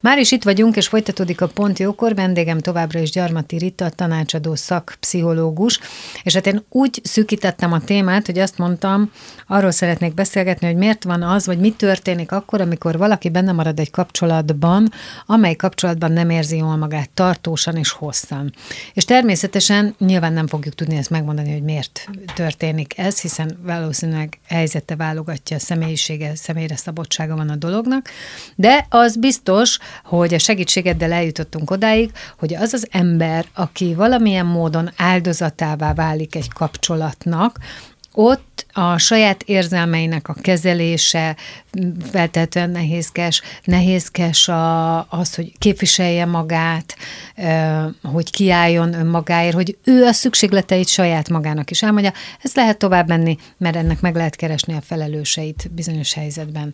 Már is itt vagyunk, és folytatódik a Pont Jókor. Vendégem továbbra is Gyarmati Rita, tanácsadó szakpszichológus, és hát én úgy szűkítettem a témát, hogy azt mondtam, arról szeretnék beszélgetni, hogy miért van az, vagy mi történik akkor, amikor valaki benne marad egy kapcsolatban, amely kapcsolatban nem érzi jól magát tartósan és hosszan. És természetesen nyilván nem fogjuk tudni ezt megmondani, hogy miért történik ez, hiszen valószínűleg helyzete válogatja, személyisége, személyre szabottsága van a dolognak, de az biztos, hogy a segítségeddel eljutottunk odáig, hogy az az ember, aki valamilyen módon áldozatává válik egy kapcsolatnak, ott a saját érzelmeinek a kezelése feltétlenül nehézkes az, hogy képviselje magát, hogy kiálljon önmagáért, hogy ő a szükségleteit saját magának is elmondja. Ezt lehet tovább menni, mert ennek meg lehet keresni a felelőseit bizonyos helyzetben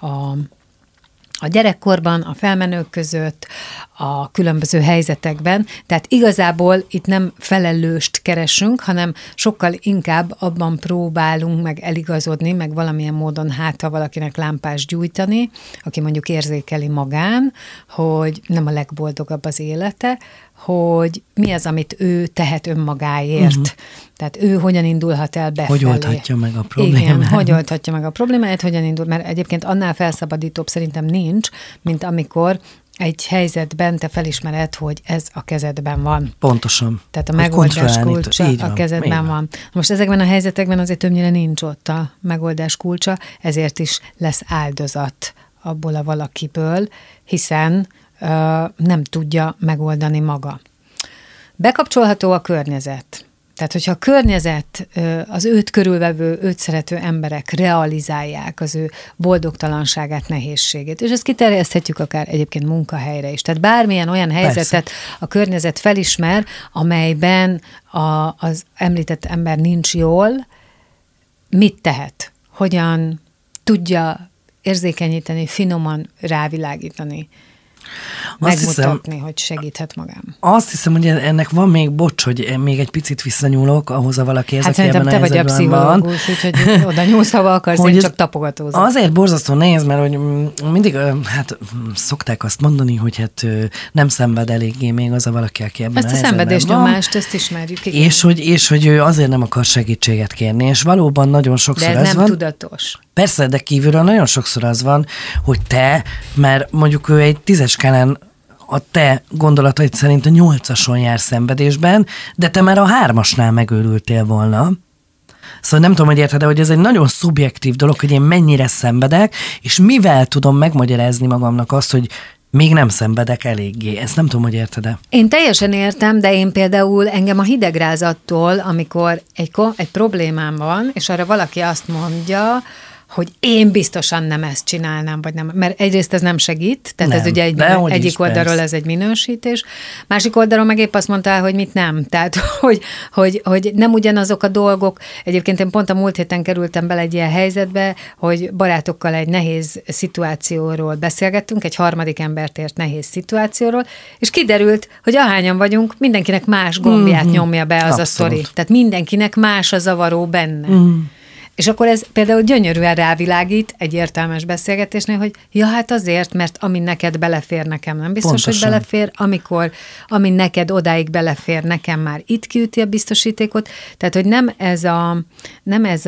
a gyerekkorban, a felmenők között, a különböző helyzetekben. Tehát igazából itt nem felelőst keresünk, hanem sokkal inkább abban próbálunk meg eligazodni, meg valamilyen módon ha valakinek lámpást gyújtani, aki mondjuk érzékeli magán, hogy nem a legboldogabb az élete, hogy mi az, amit ő tehet önmagáért. Tehát ő hogyan indulhat el befelé. Hogy oldhatja meg a problémát. Igen, hogy oldhatja meg a problémáját, hogyan indul, mert egyébként annál felszabadítóbb szerintem nincs, mint amikor egy helyzetben te felismered, hogy ez a kezedben van. Pontosan. Tehát a megoldás kulcsa a kezedben van. Most ezekben a helyzetekben azért többnyire nincs ott a megoldás kulcsa, ezért is lesz áldozat abból a valakiből, hiszen nem tudja megoldani maga. Bekapcsolható a környezet. Tehát, hogyha a környezet, az őt körülvevő, őt szerető emberek realizálják az ő boldogtalanságát, nehézségét, és ezt kiterjeszthetjük akár egyébként munkahelyre is. Tehát bármilyen olyan helyzetet a környezet felismer, amelyben az említett ember nincs jól, mit tehet? Hogyan tudja érzékenyíteni, finoman rávilágítani, megmutatni, hogy segíthet magám. Azt hiszem, hogy ennek van még, bocs, hogy még egy picit visszanyúlok ahhoz a valakihez, aki ebben a helyzetben van. Hát szerintem te vagy a pszichológus, úgyhogy oda nyúlsz, ha akarsz, én csak tapogatózom. Azért borzasztó nehéz, mert hogy mindig, szokták azt mondani, hogy nem szenved eléggé még az a valaki, aki ebben ezt a helyzetben van. Ezt a szenvedésnyomást, ezt ismerjük. Igen. És hogy ő azért nem akar segítséget kérni, és valóban nagyon sokszor ez ez nem van. tudatos. Persze, de kívülről nagyon sokszor az van, hogy te, mert mondjuk ő egy 10-es skálán a te gondolataid szerint a 8-ason jár szenvedésben, de te már a 3-asnál megőrültél volna. Szóval nem tudom, hogy érted, de hogy ez egy nagyon szubjektív dolog, hogy én mennyire szenvedek, és mivel tudom megmagyarázni magamnak azt, hogy még nem szenvedek eléggé. Ezt nem tudom, hogy érted-e. Én teljesen értem, de én például engem a hidegrázattól, amikor egy problémám van, és arra valaki azt mondja, hogy én biztosan nem ezt csinálnám, vagy nem, mert egyrészt ez nem segít, tehát nem, ez ugye egyik oldalról ez egy minősítés, másik oldalról meg épp azt mondtál, hogy mit nem, tehát hogy nem ugyanazok a dolgok. Egyébként én pont a múlt héten kerültem bele egy ilyen helyzetbe, hogy barátokkal egy nehéz szituációról beszélgettünk, egy harmadik embert ért nehéz szituációról, és kiderült, hogy ahányan vagyunk, mindenkinek más gombját nyomja be az a sztori. Tehát mindenkinek más a zavaró benne. És akkor ez például gyönyörűen rávilágít egy értelmes beszélgetésnél, hogy ja, hát azért, mert ami neked belefér, nekem nem biztos, pontosan, hogy belefér, ami neked odáig belefér, nekem már itt kiüti a biztosítékot. Tehát, hogy nem ez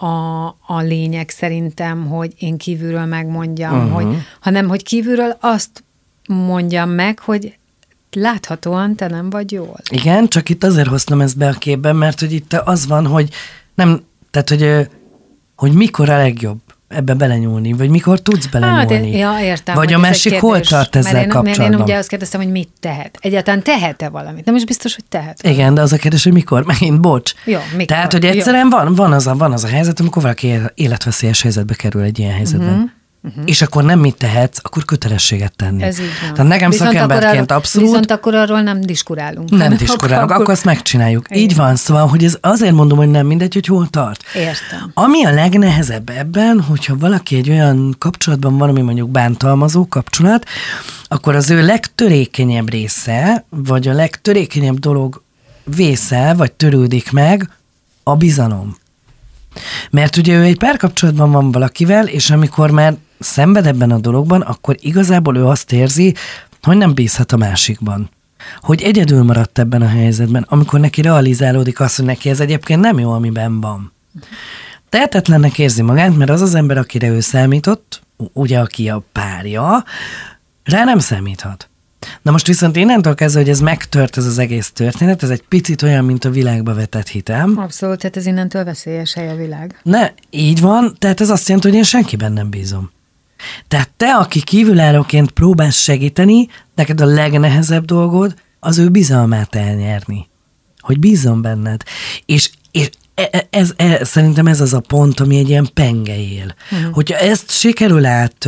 a lényeg szerintem, hogy én kívülről megmondjam, hanem hogy kívülről azt mondjam meg, hogy láthatóan te nem vagy jól. Igen, csak itt azért hoztam ezt be a képben, mert hogy itt az van, hogy nem. Tehát, hogy mikor a legjobb ebbe belenyúlni, vagy mikor tudsz belenyúlni. Hát értem. Vagy a másik hol tart ezzel kapcsolatban? Én ugye azt kérdeztem, hogy mit tehet. Egyáltalán tehet-e valamit? Nem is biztos, hogy tehet. Igen, de az a kérdés, hogy mikor? Megint, bocs. Jó, mikor? Tehát, hogy egyszerűen van az a helyzet, amikor valaki életveszélyes helyzetbe kerül egy ilyen helyzetben. És akkor nem mit tehetsz, akkor kötelességet tenni. Ez így van. Tehát nekem szakemberként abszolút... Viszont akkor arról nem diskurálunk. Nem diskurálunk, akkor azt megcsináljuk. Igen. Így van, szóval, hogy ez azért mondom, hogy nem mindegy, hogy hol tart. Értem. Ami a legnehezebb ebben, hogyha valaki egy olyan kapcsolatban van, ami mondjuk bántalmazó kapcsolat, akkor az ő legtörékenyebb része, vagy a legtörékenyebb dolog vészel, vagy törődik meg a bizalom. Mert ugye ő egy párkapcsolatban van valakivel, és amikor már szenved ebben a dologban, akkor igazából ő azt érzi, hogy nem bízhat a másikban. Hogy egyedül maradt ebben a helyzetben, amikor neki realizálódik az, hogy neki ez egyébként nem jó, amiben van. Tehetetlennek érzi magát, mert az az ember, akire ő számított, ugye aki a párja, rá nem számíthat. Na most viszont innentől kezdve, hogy ez megtört ez az egész történet, ez egy picit olyan, mint a világba vetett hitem. Abszolút, tehát ez innentől veszélyes hely a világ. Ne, így van, tehát ez azt jelenti, hogy én senkiben nem bízom. Tehát te, aki kívülállóként próbálsz segíteni, neked a legnehezebb dolgod az ő bizalmát elnyerni. Hogy bízom benned. És szerintem ez az a pont, ami egy ilyen penge él. Hogyha ezt sikerül át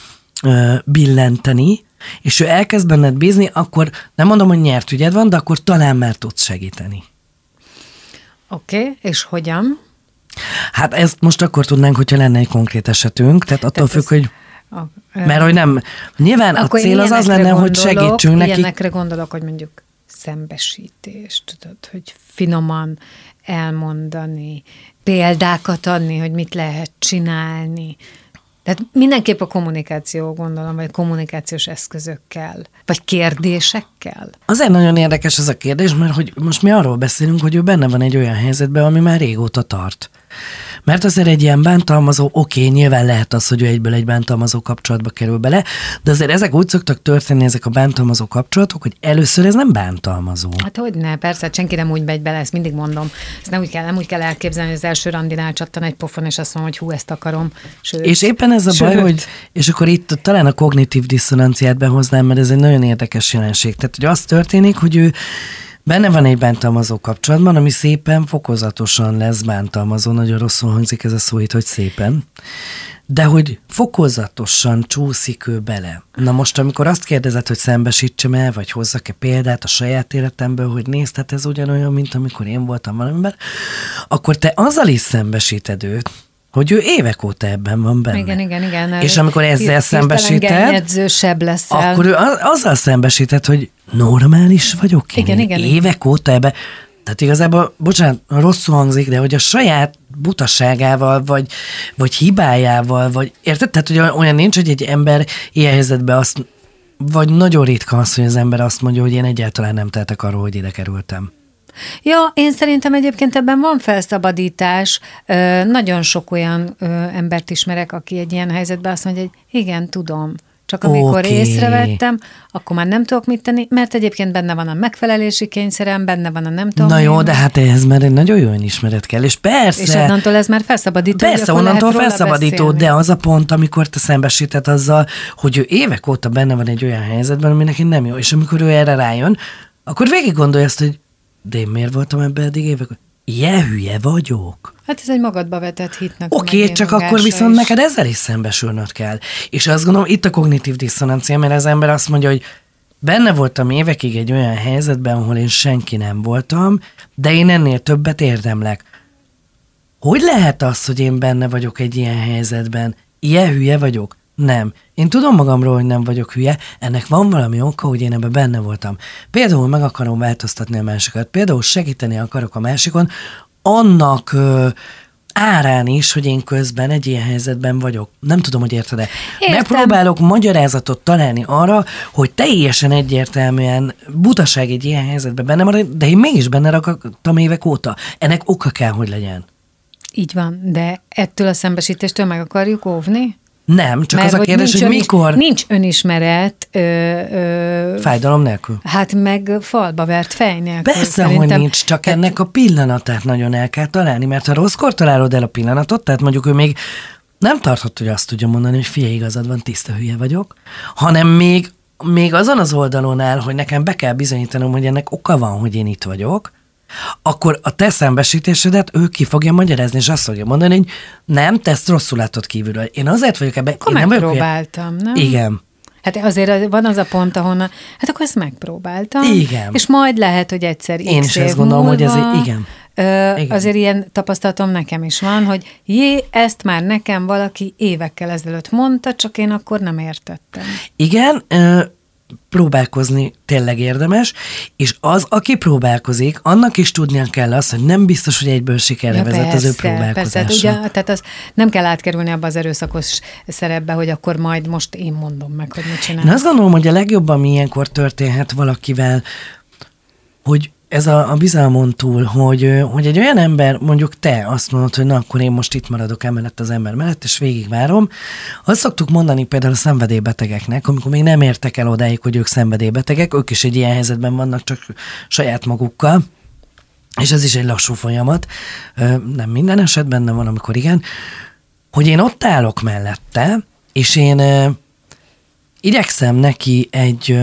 billenteni, és ő elkezd benned bízni, akkor nem mondom, hogy nyert ügyed van, de akkor talán már tudsz segíteni. Oké, és hogyan? Hát ezt most akkor tudnánk, hogyha lenne egy konkrét esetünk, tehát attól függ, hogy mert hogy nem, nyilván a cél az lenne, hogy segítsünk neki. Ilyenekre gondolok, hogy mondjuk szembesítést, tudod, hogy finoman elmondani, példákat adni, hogy mit lehet csinálni. Tehát mindenképp a kommunikáció, gondolom, vagy kommunikációs eszközökkel, vagy kérdésekkel. Azért nagyon érdekes ez a kérdés, mert hogy most mi arról beszélünk, hogy ő benne van egy olyan helyzetben, ami már régóta tart. Mert azért egy ilyen bántalmazó, oké, nyilván lehet az, hogy ő egyből egy bántalmazó kapcsolatba kerül bele, de azért ezek úgy szoktak történni, ezek a bántalmazó kapcsolatok, hogy először ez nem bántalmazó. Hát hogyne, persze, senki nem úgy megy bele, ezt mindig mondom. Ezt nem úgy kell elképzelni, hogy az első randinál csattan egy pofon, és azt mondom, hogy hú, ezt akarom. Sőt, és éppen ez a baj, hogy, és akkor itt talán a kognitív diszonanciát behoznám, mert ez egy nagyon érdekes jelenség. Tehát, hogy az történik, hogy ő benne van egy bántalmazó kapcsolatban, ami szépen fokozatosan lesz bántalmazó. Nagyon rosszul hangzik ez a szó itt, hogy szépen. De hogy fokozatosan csúszik ő bele. Na most, amikor azt kérdezed, hogy szembesítsem el, vagy hozzak-e példát a saját életemből, hogy nézd, hát ez ugyanolyan, mint amikor én voltam valamiben, akkor te azzal is szembesíted őt, hogy ő évek óta ebben van benne. Igen. És amikor ezzel szembesíted, leszel. akkor ő azzal szembesíted, hogy normális vagyok én. Igen. Évek óta ebben. Tehát igazából, bocsánat, rosszul hangzik, de hogy a saját butaságával, vagy hibájával, vagy érted? Tehát, hogy olyan nincs, hogy egy ember ilyen helyzetben azt, vagy nagyon ritka az, hogy az ember azt mondja, hogy én egyáltalán nem tehetek arról, hogy ide kerültem. Ja, én szerintem egyébként ebben van felszabadítás. Nagyon sok olyan embert ismerek, aki egy ilyen helyzetben azt mondja, hogy igen, tudom. Csak amikor észrevettem, akkor már nem tudok mit tenni, mert egyébként benne van a megfelelési kényszerem, benne van a nem tudom. Na jó, de hát ehhez már egy nagyon jó önismeret kell, és persze. És onnantól ez már felszabadító. Persze, onnantól felszabadító, de az a pont, amikor te szembesíted azzal, hogy ő évek óta benne van egy olyan helyzetben, ami neki nem jó, és amikor ő erre rájön, akkor végig gondolja azt, hogy de én miért voltam ebben eddig évek? Ilyen hülye vagyok. Hát ez egy magadba vetett hitnek. Oké, csak akkor viszont neked ezzel is szembesülnöd kell. És azt gondolom, itt a kognitív diszonancia, mert az ember azt mondja, hogy benne voltam évekig egy olyan helyzetben, ahol én senki nem voltam, de én ennél többet érdemlek. Hogy lehet az, hogy én benne vagyok egy ilyen helyzetben? Ilyen hülye vagyok? Nem. Én tudom magamról, hogy nem vagyok hülye, ennek van valami oka, hogy én ebben benne voltam. Például meg akarom változtatni a másikat, például segíteni akarok a másikon, annak árán is, hogy én közben egy ilyen helyzetben vagyok. Nem tudom, hogy érted-e. Megpróbálok magyarázatot találni arra, hogy teljesen egyértelműen butaság egy ilyen helyzetben benne marad, de én mégis benne raktam évek óta. Ennek oka kell, hogy legyen. Így van, de ettől a szembesítéstől meg akarjuk óvni? Nem, csak mert az a kérdés, hogy mikor... Nincs önismeret... fájdalom nélkül. Hát meg falba vert fej nélkül. Persze, szerintem, hogy nincs, csak ennek a pillanatát nagyon el kell találni, mert ha rosszkor találod el a pillanatot, tehát mondjuk ő még nem tartott, hogy azt tudja mondani, hogy figyelj, igazad van, tiszta hülye vagyok, hanem még azon az oldalon áll, hogy nekem be kell bizonyítanom, hogy ennek oka van, hogy én itt vagyok, akkor a te szembesítésedet ő ki fogja magyarázni, és azt fogja mondani, hogy nem, te ezt rosszul látod kívülről. Én azért vagyok ebben. Akkor megpróbáltam, nem? Igen. Hát azért van az a pont, ahonnan, hát akkor ezt megpróbáltam. Igen. És majd lehet, hogy egyszer én is ezt gondolom, múlva, hogy ez igen. Azért ilyen tapasztalatom nekem is van, hogy ezt már nekem valaki évekkel ezelőtt mondta, csak én akkor nem értettem. Igen, próbálkozni tényleg érdemes, és az, aki próbálkozik, annak is tudnia kell azt, hogy nem biztos, hogy egyből sikerre vezet az ő próbálkozása. Persze, ugye, tehát az nem kell átkerülni abba az erőszakos szerepbe, hogy akkor majd most én mondom meg, hogy mit csinálsz. Én azt gondolom, hogy a legjobb, ami ilyenkor történhet valakivel, hogy ez a bizalmon túl, hogy egy olyan ember, mondjuk te azt mondod, hogy na, akkor én most itt maradok emellett az ember mellett, és végigvárom. Azt szoktuk mondani például a szenvedélybetegeknek, amikor még nem értek el odáig, hogy ők szenvedélybetegek, ők is egy ilyen helyzetben vannak, csak saját magukkal, és ez is egy lassú folyamat, nem minden esetben, de van, amikor igen, hogy én ott állok mellette, és én igyekszem neki egy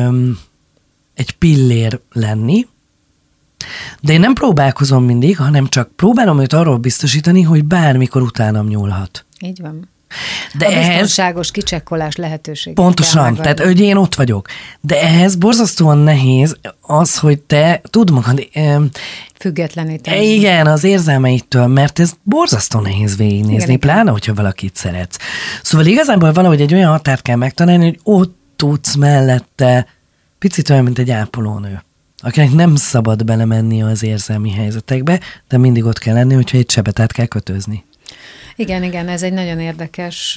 pillér lenni, de én nem próbálkozom mindig, hanem csak próbálom őt arról biztosítani, hogy bármikor utánam nyúlhat. Így van. De a biztonságos kicsekkolás lehetőség. Pontosan, tehát hogy én ott vagyok. De ehhez borzasztóan nehéz az, hogy te tud magad függetleníteni. Igen, az érzelmeitől, mert ez borzasztó nehéz végignézni, igen, pláne, hogyha valakit szeretsz. Szóval igazából valahogy egy olyan határt kell megtalálni, hogy ott tudsz mellette picit olyan, mint egy ápolónő, akinek nem szabad belemenni az érzelmi helyzetekbe, de mindig ott kell lenni, hogyha egy sebet át kell kötözni. Igen, ez egy nagyon érdekes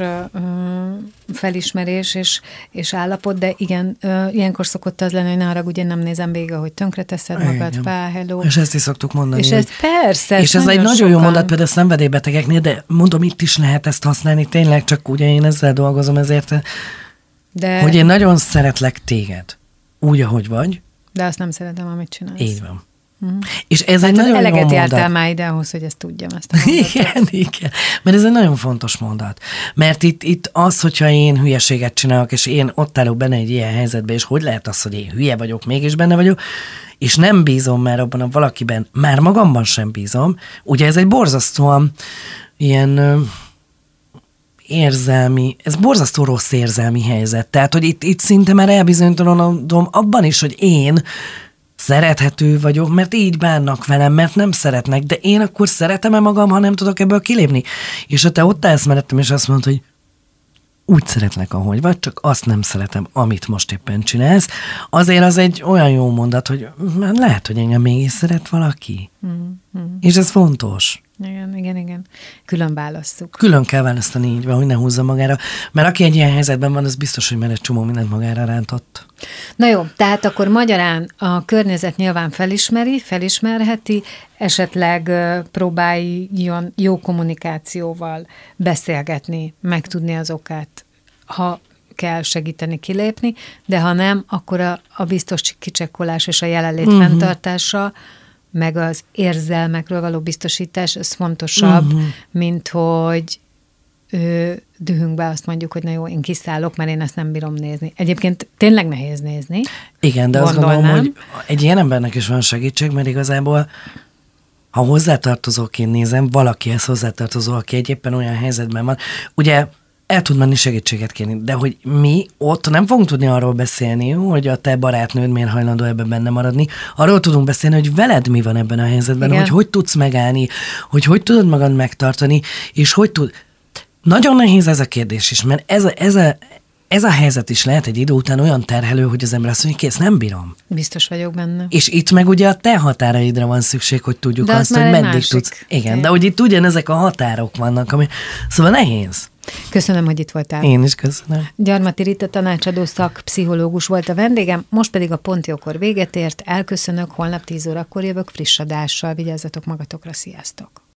felismerés és állapot, de igen, ilyenkor szokott az lenni, hogy ne haragudj, én nem nézem végig, ahogy tönkreteszed magad, hello. És ezt is szoktuk mondani. És ez persze. És ez egy nagyon jó mondat például a szenvedélybetegeknél, de mondom, itt is lehet ezt használni, tényleg, csak ugye én ezzel dolgozom, ezért, hogy én nagyon szeretlek téged, úgy, ahogy vagy. De azt nem szeretem, amit csinálsz. Így van. És ez egy nagyon jó mondat. Eleget jártál már ide ahhoz, hogy ezt tudjam. Ezt a igen. Mert ez egy nagyon fontos mondat. Mert itt az, hogyha én hülyeséget csinálok, és én ott állok benne egy ilyen helyzetben, és hogy lehet az, hogy én hülye vagyok, mégis benne vagyok, és nem bízom már abban a valakiben, már magamban sem bízom. Ugye ez egy borzasztóan ilyen érzelmi, ez borzasztó rossz érzelmi helyzet. Tehát, hogy itt szinte már elbizonytalanodom abban is, hogy én szerethető vagyok, mert így bánnak velem, mert nem szeretnek, de én akkor szeretem-e magam, ha nem tudok ebből kilépni? És ha te ott állsz mellettem, és azt mondod, hogy úgy szeretlek, ahogy vagy, csak azt nem szeretem, amit most éppen csinálsz, azért az egy olyan jó mondat, hogy lehet, hogy engem mégis szeret valaki. És ez fontos. Igen. Külön válasszuk. Külön kell választani, így van, hogy ne húzza magára. Mert aki egy ilyen helyzetben van, az biztos, hogy már egy csomó mindent magára rántott. Na jó, tehát akkor magyarán a környezet nyilván felismerheti, esetleg próbáljon jó kommunikációval beszélgetni, megtudni az okát, ha kell segíteni kilépni, de ha nem, akkor a biztos kicsekkolás és a jelenlét fenntartása, meg az érzelmekről való biztosítás, ez fontosabb, mint hogy dühünkbe azt mondjuk, hogy na jó, én kiszállok, mert én ezt nem bírom nézni. Egyébként tényleg nehéz nézni. Igen, de azt gondolom, hogy egy ilyen embernek is van segítség, mert igazából, ha hozzátartozóként nézem, valakihez hozzátartozó, aki egy éppen olyan helyzetben van, ugye el tud menni segítséget kérni, de hogy mi ott nem fogunk tudni arról beszélni, hogy a te barátnőd miért hajlandó ebben benne maradni. Arról tudunk beszélni, hogy veled mi van ebben a helyzetben, hogy tudsz megállni, hogy tudod magad megtartani, és hogy tud... Nagyon nehéz ez a kérdés is, mert ez a helyzet is lehet egy idő után olyan terhelő, hogy az ember azt mondja, kész, nem bírom. Biztos vagyok benne. És itt meg ugye a te határaidra van szükség, hogy tudjuk azt, hogy meddig tudsz. Igen, de hogy itt ugyanezek a határok vannak, ami... Szóval nehéz. Köszönöm, hogy itt voltál. Én is köszönöm. Gyarmati Rita tanácsadó szakpszichológus volt a vendégem, most pedig a Pont Jókor véget ért, elköszönök, holnap 10 órakor jövök friss adással, vigyázzatok magatokra, sziasztok!